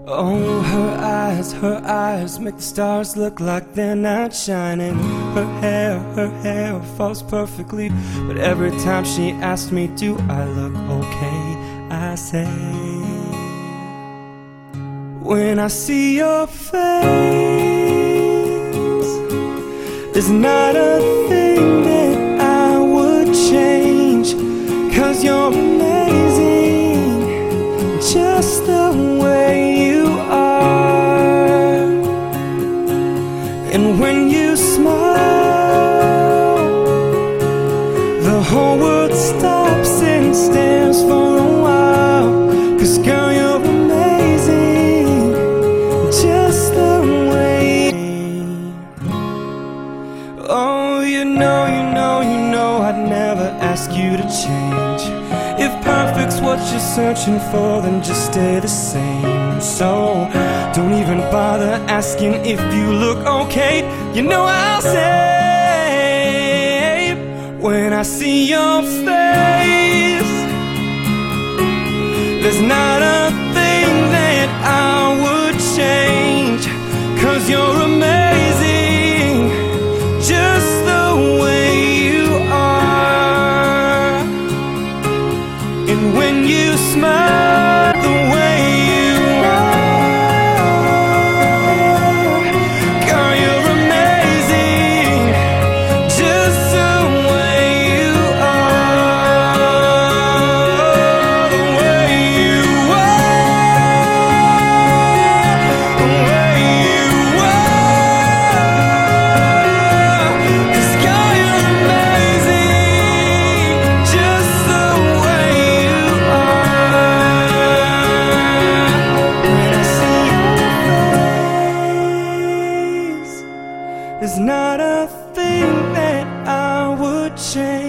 Oh, her eyes make the stars look like they're not shining. Her hair falls perfectly, but every time she asks me, do I look okay, I say, when I see your face, there's not a thing that I would change, 'cause you're amazing, just the way you are. And when you smile, the whole world stops and stares for a while, 'cause girl, you're amazing, just the way. Oh, you know I'd never ask you to change. If perfect's what you're searching for, then just stay the same. So don't even bother asking if you look okay. You know I'll say, when I see your face, there's not a thing that I would change, 'cause you're amazing, just the way you are. And when you smile, the way you are, girl, you're amazing, just the way you are. The way you are, the way you are, 'cause girl, you're amazing, just the way you are. When I see your face, there's not a thing that I would change.